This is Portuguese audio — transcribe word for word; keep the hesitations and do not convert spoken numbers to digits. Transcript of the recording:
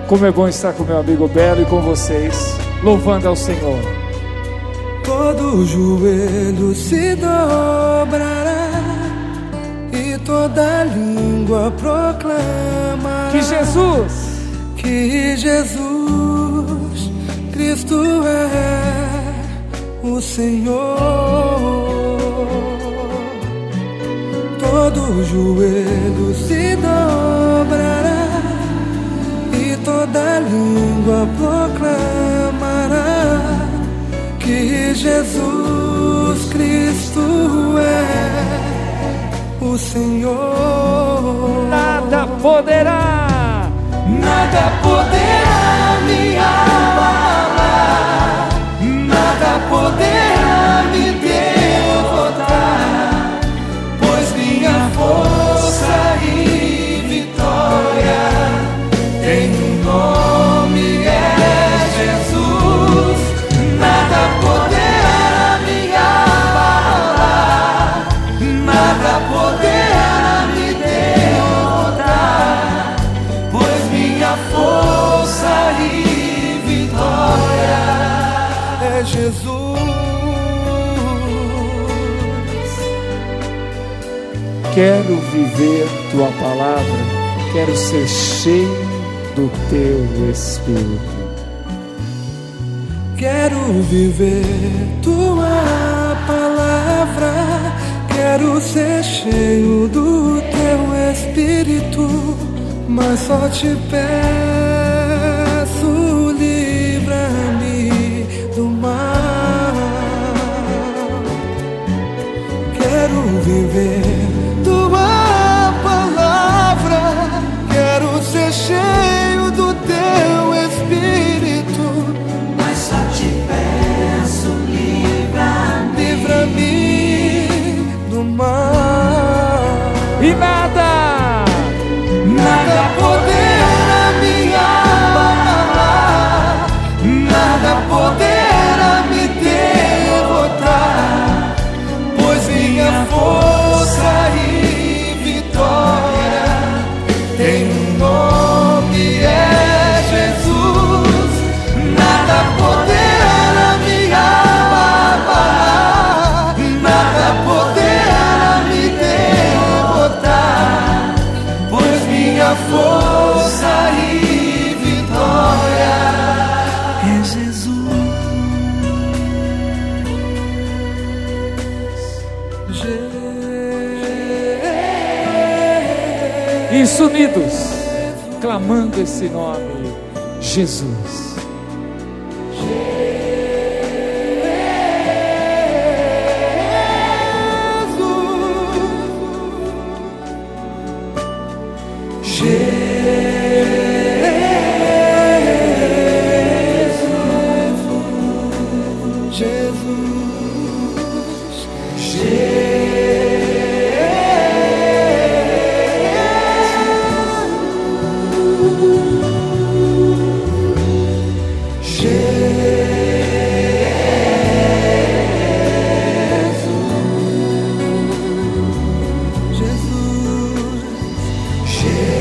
Como é bom estar com meu amigo Belo e com vocês, louvando ao Senhor. Todo joelho se dobrará e toda língua proclamará que Jesus, que Jesus Cristo é o Senhor. Todo joelho se dobrará e toda língua proclamará que Jesus Cristo é o Senhor. Nada poderá, nada poderá me abalar, nada poderá me derrotar, pois minha força e vitória tem um nome, é Jesus. Nada poderá me abalar, nada poderá me derrotar, pois minha força e vitória é Jesus. Quero viver tua palavra, quero ser cheio do teu Espírito. Quero viver tua palavra, quero ser cheio do teu Espírito, mas só te peço, livra-me do mal. Quero viver tua palavra, quero ser cheio do teu Espírito, mas só te peço, livra-me, livra-me do mal. E nada, nada poderá me abalar, nada poderá me derrotar, pois minha força e vitória tem um nome, é Jesus. Nada poderá me abalar, nada poderá me derrotar, pois minha força e vitória é Jesus. isso, unidos, clamando esse nome, Jesus. Jesus.